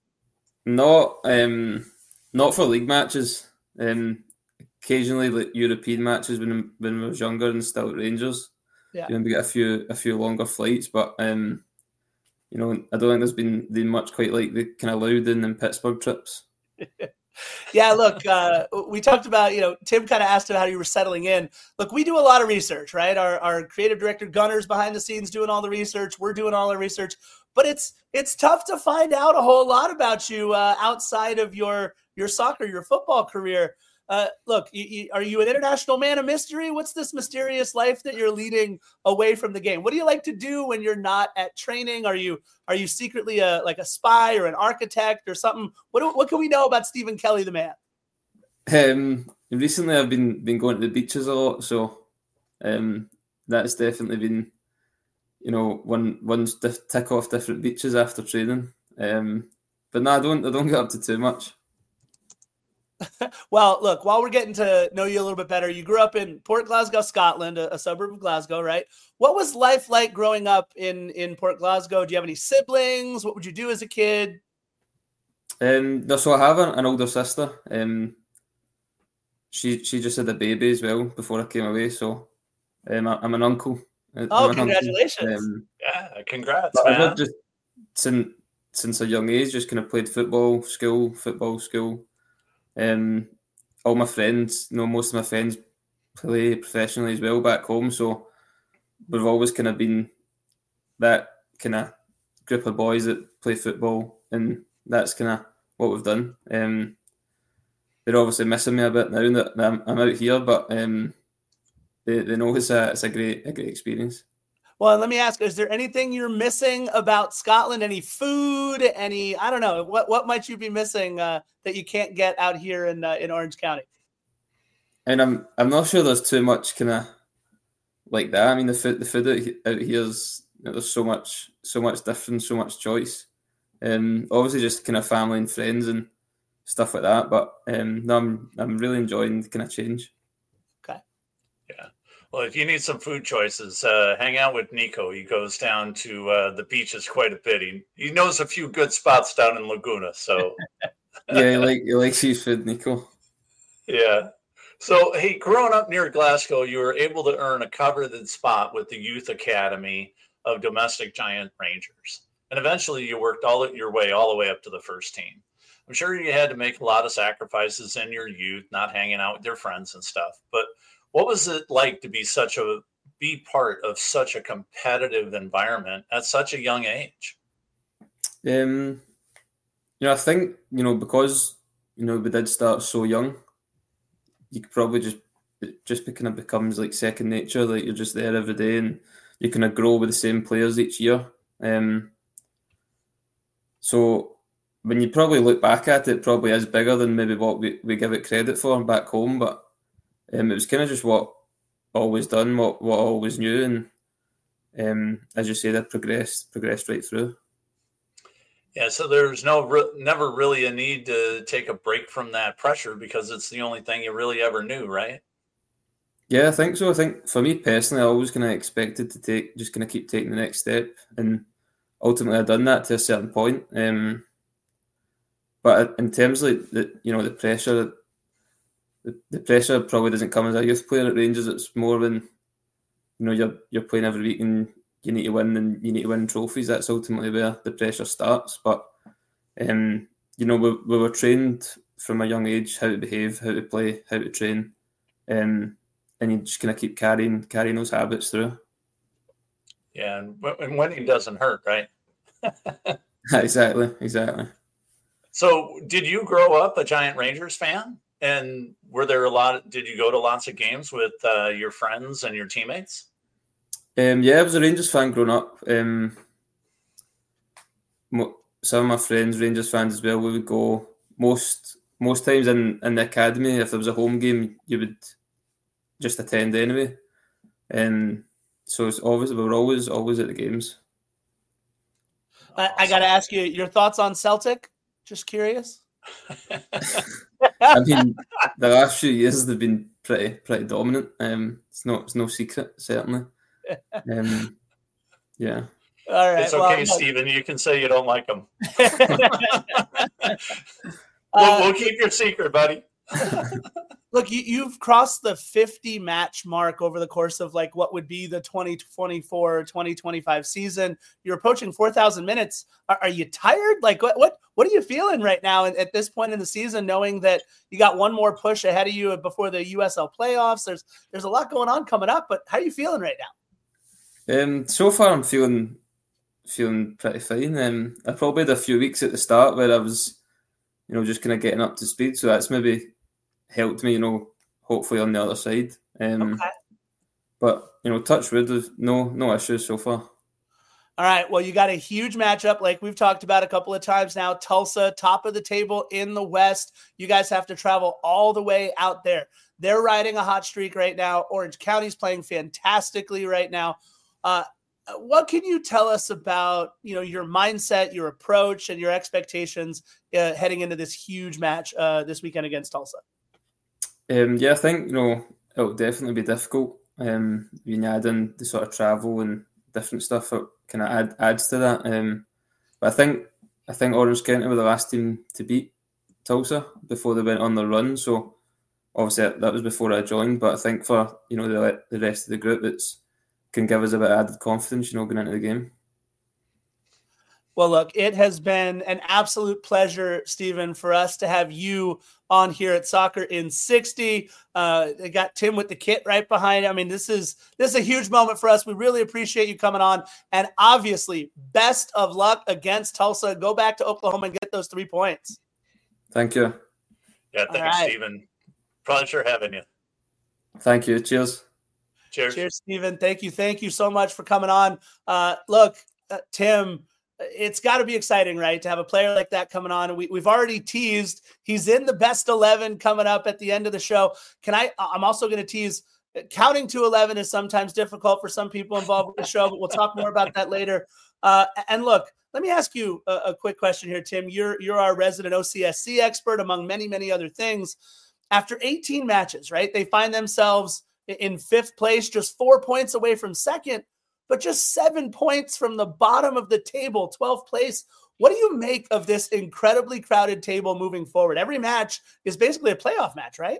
Not for league matches. Occasionally, like European matches when I was younger and still at Rangers. Yeah, we get a few longer flights, but I don't think there's been much quite like the kind of Loudon and Pittsburgh trips. Yeah, look, we talked about, Tim kind of asked about how you were settling in. Look, we do a lot of research, right? Our creative director Gunner's behind the scenes doing all the research. We're doing all the research, but it's tough to find out a whole lot about you outside of your soccer, your football career. Look, are you an international man of mystery? What's this mysterious life that you're leading away from the game? What do you like to do when you're not at training? Are you secretly like a spy or an architect or something? What can we know about Stephen Kelly, the man? Recently I've been going to the beaches a lot, so that's definitely been one's tick off different beaches after training. But no, I don't get up to too much. Well, look, while we're getting to know you a little bit better, you grew up in Port Glasgow, Scotland, a suburb of Glasgow, right? What was life like growing up in Port Glasgow? Do you have any siblings? What would you do as a kid? So I have an older sister. She just had a baby as well before I came away, so I'm an uncle. Congratulations. Yeah, congrats, man. I've just since a young age just kind of played football, school. All my friends, most of my friends play professionally as well back home, so we've always kind of been that kind of group of boys that play football, and that's kind of what we've done. They're obviously missing me a bit now that I'm out here, but they know it's a great experience. Well, let me ask, is there anything you're missing about Scotland? Any food? Any, I don't know, what might you be missing that you can't get out here in Orange County? And I'm not sure there's too much kind of like that. I mean, the food out here is, there's so much different, so much choice. Obviously just kind of family and friends and stuff like that. But no, I'm really enjoying the kind of change. Okay. Yeah. Well, if you need some food choices, hang out with Nico. He goes down to the beaches quite a bit. He knows a few good spots down in Laguna. So yeah, he likes seafood, Nico. Yeah. So, hey, growing up near Glasgow, you were able to earn a coveted spot with the Youth Academy of Domestic Giant Rangers. And eventually you worked your way all the way up to the first team. I'm sure you had to make a lot of sacrifices in your youth, not hanging out with your friends and stuff. But what was it like to be part of such a competitive environment at such a young age? I think, because, we did start so young, you could probably just kind of becomes like second nature. Like you're just there every day and you kind of grow with the same players each year. So when you probably look back at it, probably is bigger than maybe what we give it credit for back home. But it was kind of just what I always done, what I always knew. And as you said, I progressed right through. Yeah, so there's never really a need to take a break from that pressure because it's the only thing you really ever knew, right? Yeah, I think so. I think for me personally, I always kind of expected to keep taking the next step, and ultimately I've done that to a certain point. But in terms of the pressure, the pressure probably doesn't come as a youth player at Rangers. It's more when you're playing every week and you need to win and you need to win trophies. That's ultimately where the pressure starts. But we were trained from a young age how to behave, how to play, how to train, and you just kind of keep carrying those habits through. Yeah, and winning doesn't hurt, right? Exactly. So did you grow up a giant Rangers fan? And were there did you go to lots of games with your friends and your teammates? Yeah, I was a Rangers fan growing up. Some of my friends, Rangers fans as well, we would go most times in the academy. If there was a home game, you would just attend anyway. So it's we were always at the games. I got to ask you your thoughts on Celtic. Just curious. I mean, the last few years they've been pretty dominant. It's no secret, certainly. Yeah. All right. It's okay, Stephen. You can say you don't like them. We'll keep your secret, buddy. Look, you've crossed the 50 match mark over the course of like what would be the 2024-2025 season. You're approaching 4,000 minutes. Are you tired? Like what are you feeling right now at this point in the season, knowing that you got one more push ahead of you before the USL playoffs? There's a lot going on coming up, but how are you feeling right now? So far I'm feeling pretty fine. I probably had a few weeks at the start where I was, just kind of getting up to speed. So that's maybe helped me, hopefully on the other side. Okay. But, touch wood, there's no issues so far. All right. Well, you got a huge matchup like we've talked about a couple of times now. Tulsa, top of the table in the West. You guys have to travel all the way out there. They're riding a hot streak right now. Orange County's playing fantastically right now. What can you tell us about, your mindset, your approach, and your expectations heading into this huge match this weekend against Tulsa? Yeah, I think, it'll definitely be difficult. When you add in the sort of travel and different stuff, it kind of adds to that. But I think Orange County were the last team to beat Tulsa before they went on their run. So obviously that was before I joined. But I think for, the rest of the group, it's can give us a bit of added confidence, going into the game. Well, look, it has been an absolute pleasure, Stephen, for us to have you on here at Soccer in 60. They got Tim with the kit right behind. I mean, this is a huge moment for us. We really appreciate you coming on. And obviously, best of luck against Tulsa. Go back to Oklahoma and get those 3 points. Thank you. Yeah, thanks, Stephen. Pleasure having you. Thank you. Cheers. Cheers, Stephen. Thank you so much for coming on. Tim, it's got to be exciting, right, to have a player like that coming on. And we've already teased he's in the best 11 coming up at the end of the show. I'm also going to tease counting to 11 is sometimes difficult for some people involved with the show, but we'll talk more about that later. And look, let me ask you a quick question here, Tim. You're our resident OCSC expert, among many, many other things. After 18 matches, right, they find themselves in 5th place, just 4 points away from second, but just 7 points from the bottom of the table, 12th place. What do you make of this incredibly crowded table moving forward? Every match is basically a playoff match, right?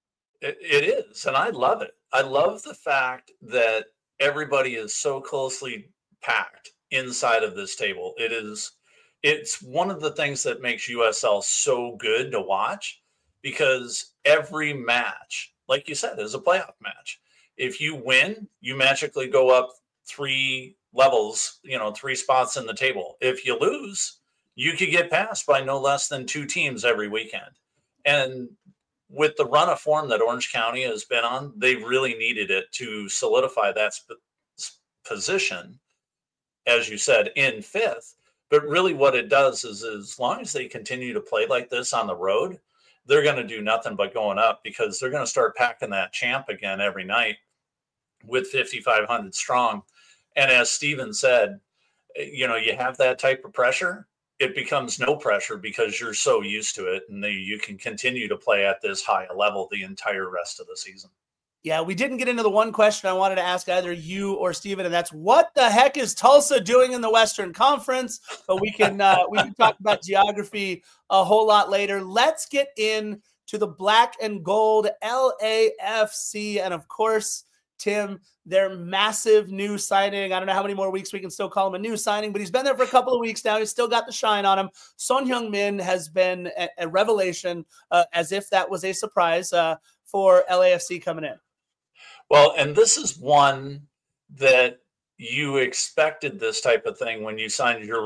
It is, and I love it. I love the fact that everybody is so closely packed inside of this table. It's one of the things that makes USL so good to watch, because every match, like you said, is a playoff match. If you win, you magically go up 3 levels, 3 spots in the table. If you lose, you could get passed by no less than 2 teams every weekend. And with the run of form that Orange County has been on, they really needed it to solidify that position, as you said, in 5th. But really what it does is, as long as they continue to play like this on the road, they're going to do nothing but going up, because they're going to start packing that champ again every night with 5,500 strong. And as Stephen said, you have that type of pressure. It becomes no pressure because you're so used to it, and you can continue to play at this high a level the entire rest of the season. Yeah, we didn't get into the one question I wanted to ask either you or Stephen, and that's what the heck is Tulsa doing in the Western Conference? But we can talk about geography a whole lot later. Let's get into the black and gold LAFC, and of course, Tim, their massive new signing. I don't know how many more weeks we can still call him a new signing, but he's been there for a couple of weeks now. He's still got the shine on him. Son Heung-min has been a revelation, as if that was a surprise for LAFC coming in. Well, and this is one that you expected this type of thing when you signed Giroud,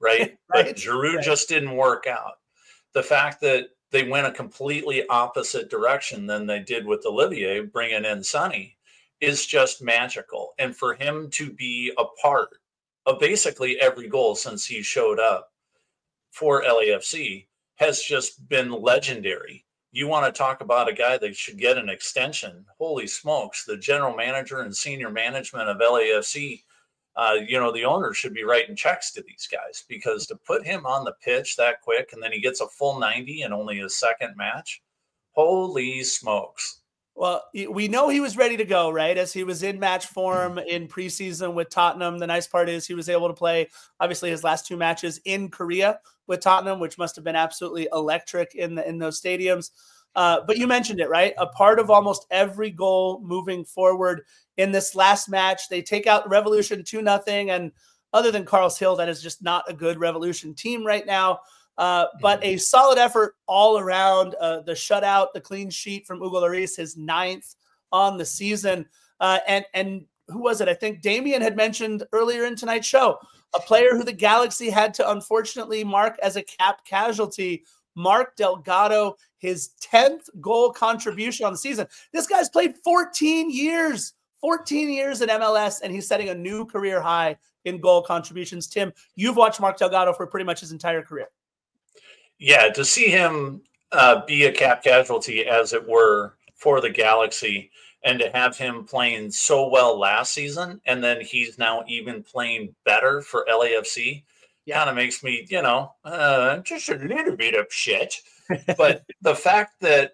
right? Right. But Giroux Right. just didn't work out. The fact that they went a completely opposite direction than they did with Olivier, bringing in Sonny, is just magical. And for him to be a part of basically every goal since he showed up for LAFC has just been legendary. You want to talk about a guy that should get an extension. Holy smokes. The general manager and senior management of LAFC, the owner should be writing checks to these guys, because to put him on the pitch that quick and then he gets a full 90 in only his second match. Holy smokes. Well, we know he was ready to go, right? As he was in match form in preseason with Tottenham. The nice part is he was able to play, obviously, his last 2 matches in Korea with Tottenham, which must have been absolutely electric in those stadiums. But you mentioned it, right? A part of almost every goal moving forward. In this last match, they take out Revolution 2-0. And other than Carl's-Hill, that is just not a good Revolution team right now. But a solid effort all around. The shutout, the clean sheet from Hugo Lloris, his 9th on the season. And who was it? I think Damien had mentioned earlier in tonight's show, a player who the Galaxy had to unfortunately mark as a cap casualty, Mark Delgado, his 10th goal contribution on the season. This guy's played 14 years in MLS, and he's setting a new career high in goal contributions. Tim, you've watched Mark Delgado for pretty much his entire career. Yeah, to see him be a cap casualty, as it were, for the Galaxy, and to have him playing so well last season, and then he's now even playing better for LAFC, kind of makes me, just a little bit of shit. But the fact that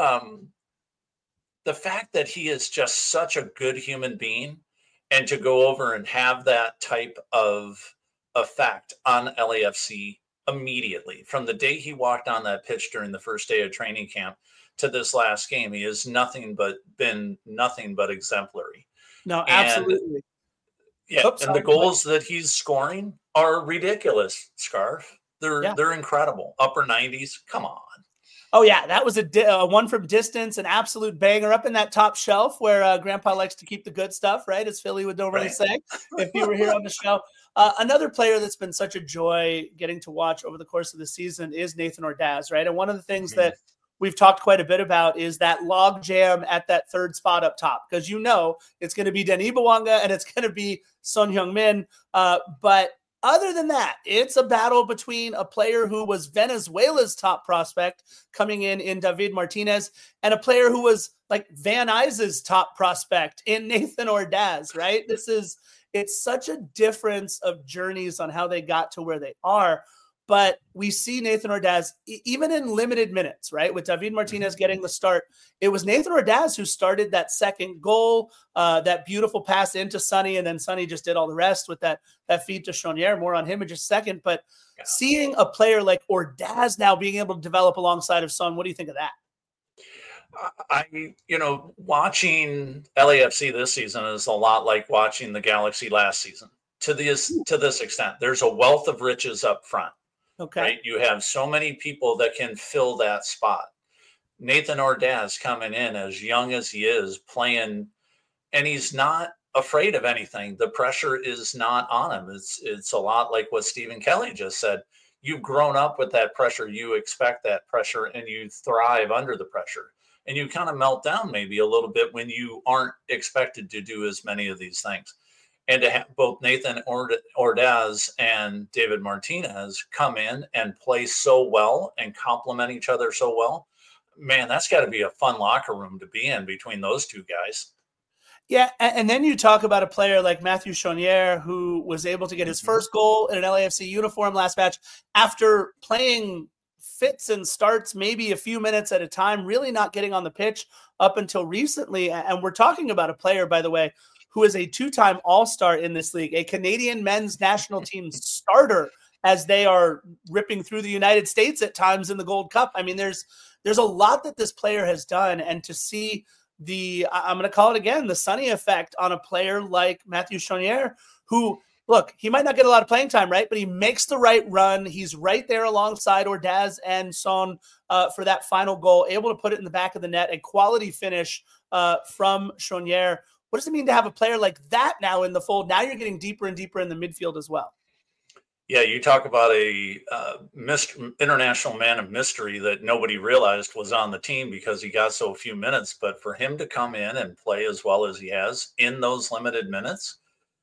he is just such a good human being, and to go over and have that type of effect on LAFC immediately from the day he walked on that pitch during the first day of training camp to this last game, he has been nothing but exemplary. No, absolutely. And the goals that he's scoring are ridiculous, Scarf. They're incredible. Upper 90s. Come on. Oh, yeah. That was a one from distance, an absolute banger up in that top shelf where Grandpa likes to keep the good stuff, right? As Philly would normally say if he were here on the show. Another player that's been such a joy getting to watch over the course of the season is Nathan Ordaz, right? And one of the things that we've talked quite a bit about is that log jam at that third spot up top, because it's going to be Denis Bouanga and it's going to be Son Heung-min. But other than that, it's a battle between a player who was Venezuela's top prospect coming in David Martinez, and a player who was like Van Nuys's top prospect in Nathan Ordaz, right? It's such a difference of journeys on how they got to where they are. But we see Nathan Ordaz, even in limited minutes, right? With David Martinez getting the start, it was Nathan Ordaz who started that second goal, that beautiful pass into Sonny, and then Sonny just did all the rest with that feed to Chonier. More on him in just a second. But seeing a player like Ordaz now being able to develop alongside of Son, what do you think of that? Watching LAFC this season is a lot like watching the Galaxy last season. To this extent, there's a wealth of riches up front. Okay. Right? You have so many people that can fill that spot. Nathan Ordaz coming in as young as he is, playing, and he's not afraid of anything. The pressure is not on him. It's a lot like what Stephen Kelly just said. You've grown up with that pressure. You expect that pressure, and you thrive under the pressure. And you kind of melt down maybe a little bit when you aren't expected to do as many of these things. And to have both Nathan Ordaz and David Martinez come in and play so well and complement each other so well, man, that's got to be a fun locker room to be in between those two guys. Yeah, and then you talk about a player like Matthew Chonier, who was able to get his first goal in an LAFC uniform last match after playing fits and starts maybe a few minutes at a time, really not getting on the pitch up until recently. And we're talking about a player, by the way, who is a 2-time All-Star in this league, a Canadian men's national team starter as they are ripping through the United States at times in the Gold Cup. I mean, there's a lot that this player has done, and to see I'm going to call it again, the Sonny effect on a player like Matthew Chonier, who, look, he might not get a lot of playing time, right? But he makes the right run. He's right there alongside Ordaz and Son for that final goal, able to put it in the back of the net, a quality finish from Chonier. What does it mean to have a player like that now in the fold? Now you're getting deeper and deeper in the midfield as well. Yeah, you talk about a international man of mystery that nobody realized was on the team because he got so few minutes. But for him to come in and play as well as he has in those limited minutes,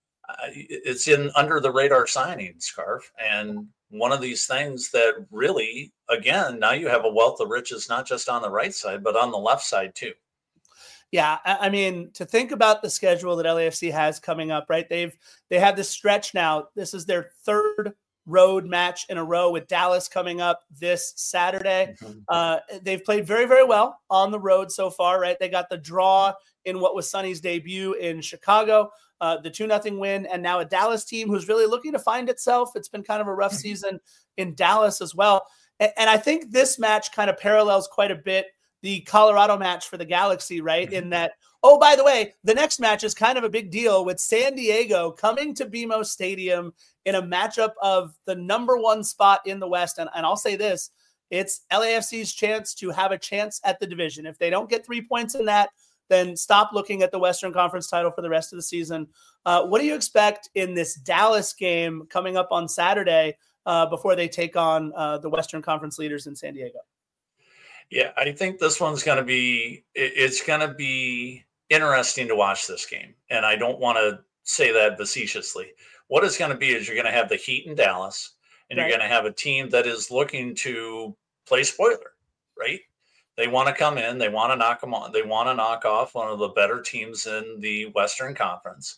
it's in under the radar signing, Scarf. And one of these things that really, again, now you have a wealth of riches, not just on the right side, but on the left side too. Yeah, I mean, to think about the schedule that LAFC has coming up, right? They have this stretch now. This is their third road match in a row with Dallas coming up this Saturday. They've played very, very well on the road so far, right? They got the draw in what was Sonny's debut in Chicago, the 2-0 win, and now a Dallas team who's really looking to find itself. It's been kind of a rough season in Dallas as well. And I think this match kind of parallels quite a bit the Colorado match for the Galaxy, right? In that, oh, by the way, the next match is kind of a big deal with San Diego coming to BMO Stadium in a matchup of the number one spot in the West. And I'll say this, it's LAFC's chance to have a chance at the division. If they don't get 3 points in that, then stop looking at the Western Conference title for the rest of the season. What do you expect in this Dallas game coming up on Saturday before they take on the Western Conference leaders in San Diego? Yeah, I think this one's going to be, it's going to be interesting to watch this game. And I don't want to say that facetiously. What it's going to be is you're going to have the Heat in Dallas, and You're going to have a team that is looking to play spoiler, right? They want to come in, they want to knock them on, they want to knock off one of the better teams in the Western Conference.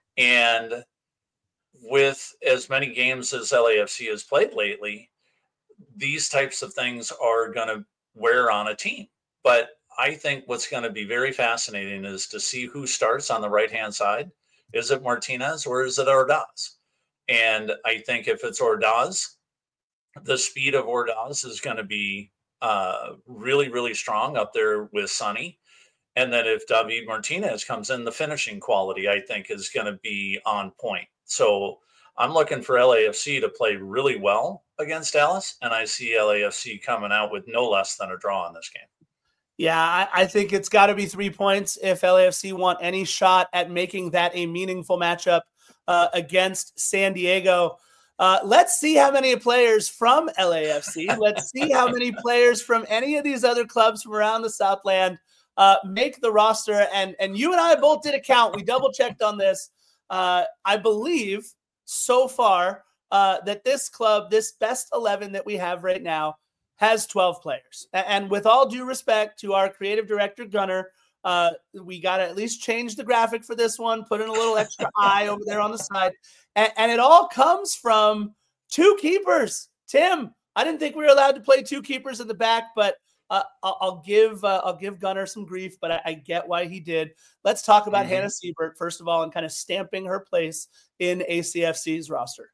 And with as many games as LAFC has played lately, these types of things are going to wear on a team. But I think what's going to be very fascinating is to see who starts on the right-hand side. Is it Martinez or is it Ordaz? And I think if it's Ordaz, the speed of Ordaz is going to be really, really strong up there with Sonny. And then if David Martinez comes in, the finishing quality, I think, is going to be on point. So I'm looking for LAFC to play really well against Dallas, and I see LAFC coming out with no less than a draw in this game. Yeah, I think it's got to be 3 points if LAFC want any shot at making that a meaningful matchup against San Diego. Let's see how many players from LAFC, let's see how many players from any of these other clubs from around the Southland make the roster. And you and I both did a count. We double-checked on this. I believe so far that this club, this best 11 that we have right now, has 12 players. And with all due respect to our creative director, Gunnar, we got to at least change the graphic for this one, put in a little extra eye over there on the side. And it all comes from 2 keepers. Tim, I didn't think we were allowed to play 2 keepers in the back, but I'll give Gunnar some grief, but I get why he did. Let's talk about Hannah Siebert, first of all, and kind of stamping her place in ACFC's roster.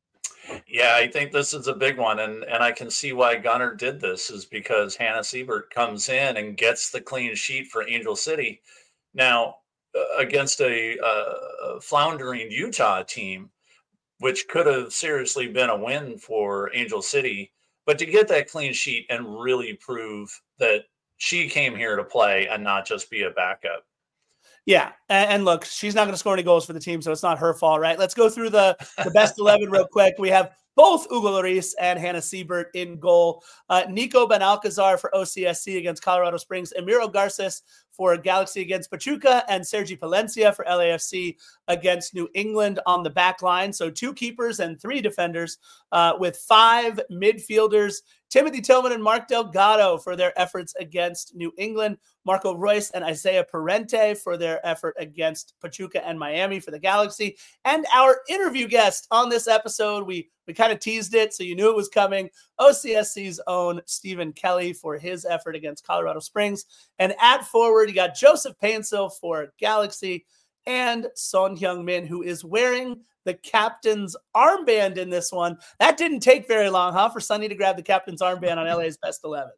Yeah, I think this is a big one, and I can see why Gunnar did this is because Hannah Siebert comes in and gets the clean sheet for Angel City. Now, against a floundering Utah team, which could have seriously been a win for Angel City, but to get that clean sheet and really prove that she came here to play and not just be a backup. Yeah, and look, she's not going to score any goals for the team, so it's not her fault, right? Let's go through the best 11 real quick. We have both Hugo Lloris and Hannah Siebert in goal. Nico Benalcazar for OCSC against Colorado Springs. Emiro Garces for Galaxy against Pachuca. And Sergi Palencia for LAFC against New England on the back line. So 2 keepers and 3 defenders with 5 midfielders. Timothy Tillman and Mark Delgado for their efforts against New England. Marco Royce and Isaiah Parente for their effort against Pachuca and Miami for the Galaxy. And our interview guest on this episode, we kind of teased it, so you knew it was coming. OCSC's own Stephen Kelly for his effort against Colorado Springs. And at forward, you got Joseph Painsil for Galaxy and Son Heung-min, who is wearing the captain's armband in this one. That didn't take very long, huh, for Sonny to grab the captain's armband on LA's best 11.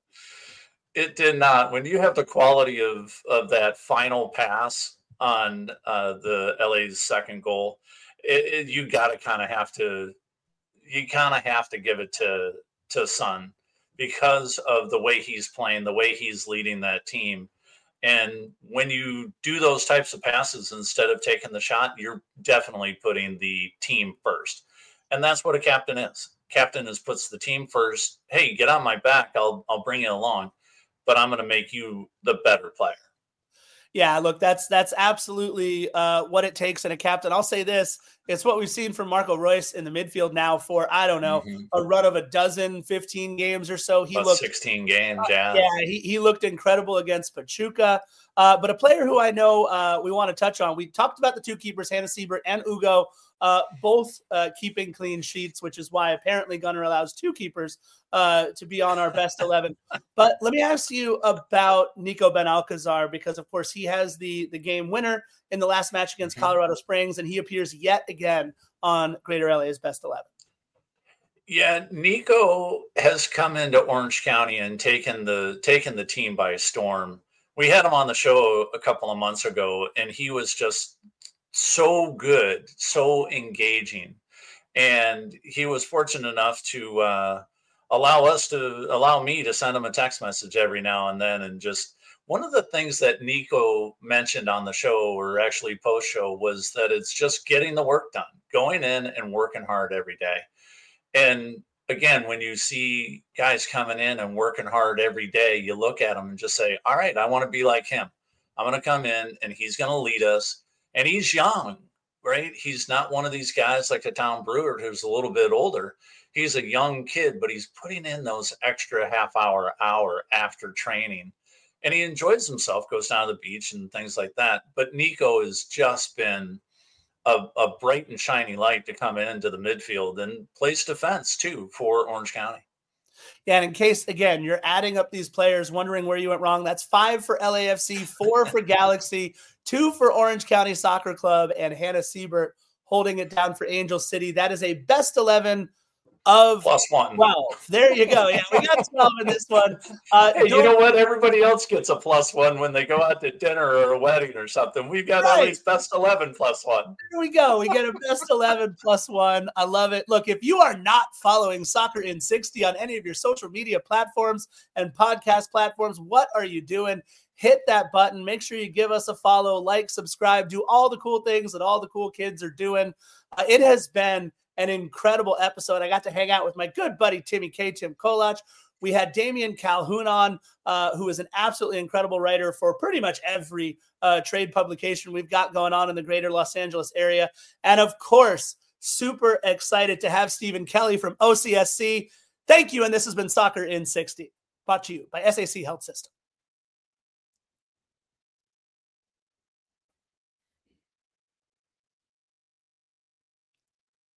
It did not. When you have the quality of that final pass on the LA's second goal, you got to kind of have to give it to Son because of the way he's playing, the way he's leading that team. And when you do those types of passes instead of taking the shot, you're definitely putting the team first. And that's what a captain is. Captain puts the team first. Hey, get on my back. I'll bring you along, but I'm going to make you the better player. Yeah, look, that's absolutely what it takes in a captain. I'll say this. It's what we've seen from Marco Reus in the midfield now for, I don't know, a run of 15 games or so. He looked 16 games, yeah. He looked incredible against Pachuca. But a player who I know we want to touch on, we talked about the two keepers, Hannah Siebert and Ugo, both keeping clean sheets, which is why apparently Gunnar allows two keepers to be on our best 11. But let me ask you about Nico Benalcazar, because of course he has the game winner in the last match against Colorado Springs, and he appears yet again on Greater LA's best 11. Yeah, Nico has come into Orange County and taken the team by storm. We had him on the show a couple of months ago, and he was just so good, so engaging. And he was fortunate enough to allow me to send him a text message every now and then. And just one of the things that Nico mentioned on the show, or actually post show, was that it's just getting the work done, going in and working hard every day. And again, when you see guys coming in and working hard every day, you look at them and just say, all right, I want to be like him. I'm going to come in and he's going to lead us. And he's young, right? He's not one of these guys like a Tom Brewer who's a little bit older. He's a young kid, but he's putting in those extra hour after training. And he enjoys himself, goes down to the beach and things like that. But Nico has just been a bright and shiny light to come into the midfield and plays defense too for Orange County. Yeah, and in case, again, you're adding up these players, wondering where you went wrong, that's 5 for LAFC, 4 for Galaxy, 2 for Orange County Soccer Club, and Hannah Siebert holding it down for Angel City. That is a best 11 of +1. 12. There you go. Yeah, we got 12 in this one. Hey, you know what? Everybody else gets a +1 when they go out to dinner or a wedding or something. We've got at least best 11 +1. There we go. We get a best 11 +1. I love it. Look, if you are not following Soccer in 60 on any of your social media platforms and podcast platforms, what are you doing? Hit that button. Make sure you give us a follow, like, subscribe, do all the cool things that all the cool kids are doing. It has been an incredible episode. I got to hang out with my good buddy, Tim Kolach. We had Damian Calhoun on, who is an absolutely incredible writer for pretty much every trade publication we've got going on in the greater Los Angeles area. And of course, super excited to have Stephen Kelly from OCSC. Thank you. And this has been Soccer in 60, brought to you by SAC Health System.